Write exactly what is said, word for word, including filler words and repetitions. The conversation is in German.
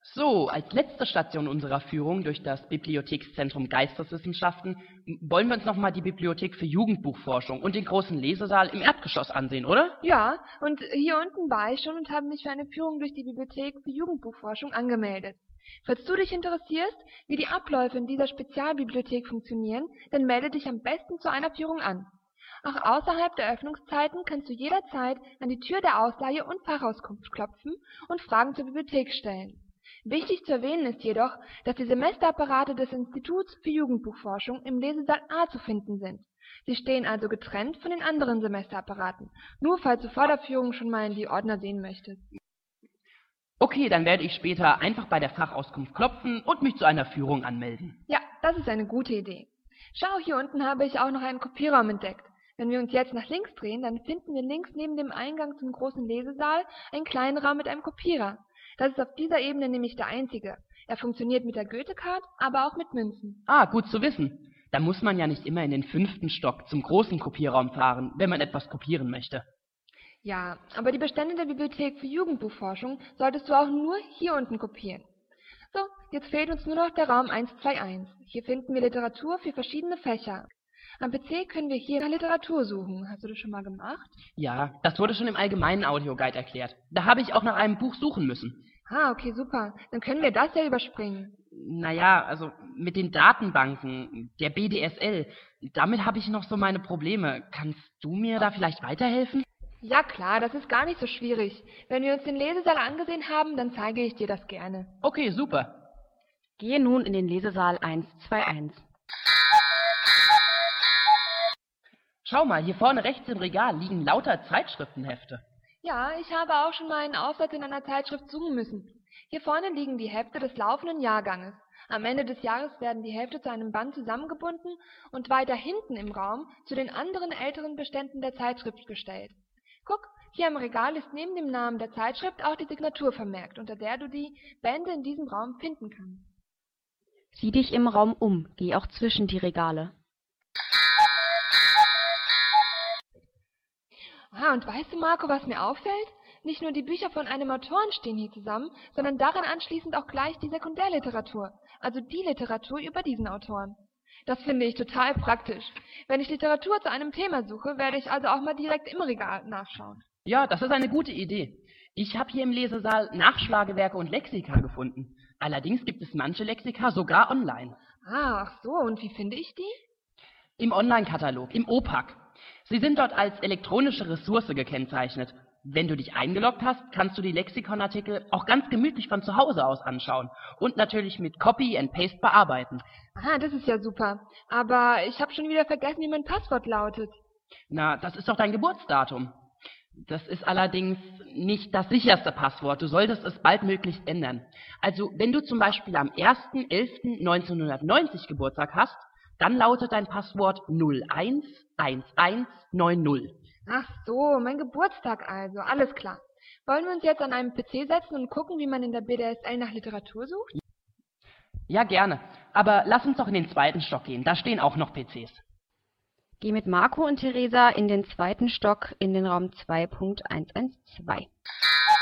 So, als letzte Station unserer Führung durch das Bibliothekszentrum Geisteswissenschaften wollen wir uns nochmal die Bibliothek für Jugendbuchforschung und den großen Lesesaal im Erdgeschoss ansehen, oder? Ja, und hier unten war ich schon und habe mich für eine Führung durch die Bibliothek für Jugendbuchforschung angemeldet. Falls du dich interessierst, wie die Abläufe in dieser Spezialbibliothek funktionieren, dann melde dich am besten zu einer Führung an. Auch außerhalb der Öffnungszeiten kannst du jederzeit an die Tür der Ausleihe und Fachauskunft klopfen und Fragen zur Bibliothek stellen. Wichtig zu erwähnen ist jedoch, dass die Semesterapparate des Instituts für Jugendbuchforschung im Lesesaal A zu finden sind. Sie stehen also getrennt von den anderen Semesterapparaten, nur falls du vor der Führung schon mal in die Ordner sehen möchtest. Okay, dann werde ich später einfach bei der Fachauskunft klopfen und mich zu einer Führung anmelden. Ja, das ist eine gute Idee. Schau, hier unten habe ich auch noch einen Kopierraum entdeckt. Wenn wir uns jetzt nach links drehen, dann finden wir links neben dem Eingang zum großen Lesesaal einen kleinen Raum mit einem Kopierer. Das ist auf dieser Ebene nämlich der einzige. Er funktioniert mit der Goethe-Card, aber auch mit Münzen. Ah, gut zu wissen. Da muss man ja nicht immer in den fünften Stock zum großen Kopierraum fahren, wenn man etwas kopieren möchte. Ja, aber die Bestände der Bibliothek für Jugendbuchforschung solltest du auch nur hier unten kopieren. So, jetzt fehlt uns nur noch der Raum eins zwei eins. Hier finden wir Literatur für verschiedene Fächer. Am P C können wir hier nach Literatur suchen. Hast du das schon mal gemacht? Ja, das wurde schon im allgemeinen Audioguide erklärt. Da habe ich auch nach einem Buch suchen müssen. Ah, okay, super. Dann können wir das ja überspringen. Naja, also mit den Datenbanken, der B D S L, damit habe ich noch so meine Probleme. Kannst du mir da vielleicht weiterhelfen? Ja klar, das ist gar nicht so schwierig. Wenn wir uns den Lesesaal angesehen haben, dann zeige ich dir das gerne. Okay, super. Gehe nun in den Lesesaal eins zwei eins. Schau mal, hier vorne rechts im Regal liegen lauter Zeitschriftenhefte. Ja, ich habe auch schon mal einen Aufsatz in einer Zeitschrift suchen müssen. Hier vorne liegen die Hefte des laufenden Jahrganges. Am Ende des Jahres werden die Hefte zu einem Band zusammengebunden und weiter hinten im Raum zu den anderen älteren Beständen der Zeitschrift gestellt. Guck, hier am Regal ist neben dem Namen der Zeitschrift auch die Signatur vermerkt, unter der du die Bände in diesem Raum finden kannst. Sieh dich im Raum um, geh auch zwischen die Regale. Ah, und weißt du, Marco, was mir auffällt? Nicht nur die Bücher von einem Autoren stehen hier zusammen, sondern daran anschließend auch gleich die Sekundärliteratur, also die Literatur über diesen Autoren. Das finde ich total praktisch. Wenn ich Literatur zu einem Thema suche, werde ich also auch mal direkt im Regal nachschauen. Ja, das ist eine gute Idee. Ich habe hier im Lesesaal Nachschlagewerke und Lexika gefunden. Allerdings gibt es manche Lexika sogar online. Ah, ach so, und wie finde ich die? Im Online-Katalog, im O P A C. Sie sind dort als elektronische Ressource gekennzeichnet. Wenn du dich eingeloggt hast, kannst du die Lexikonartikel auch ganz gemütlich von zu Hause aus anschauen und natürlich mit Copy and Paste bearbeiten. Ah, das ist ja super. Aber ich habe schon wieder vergessen, wie mein Passwort lautet. Na, das ist doch dein Geburtsdatum. Das ist allerdings nicht das sicherste Passwort. Du solltest es baldmöglichst ändern. Also, wenn du zum Beispiel am ersten elften neunzehnhundertneunzig Geburtstag hast, dann lautet dein Passwort null eins eins eins neun null. Ach so, mein Geburtstag also, alles klar. Wollen wir uns jetzt an einem P C setzen und gucken, wie man in der B D S L nach Literatur sucht? Ja, gerne. Aber lass uns doch in den zweiten Stock gehen, da stehen auch noch P Cs. Geh mit Marco und Theresa in den zweiten Stock in den Raum zwei Punkt eins eins zwei.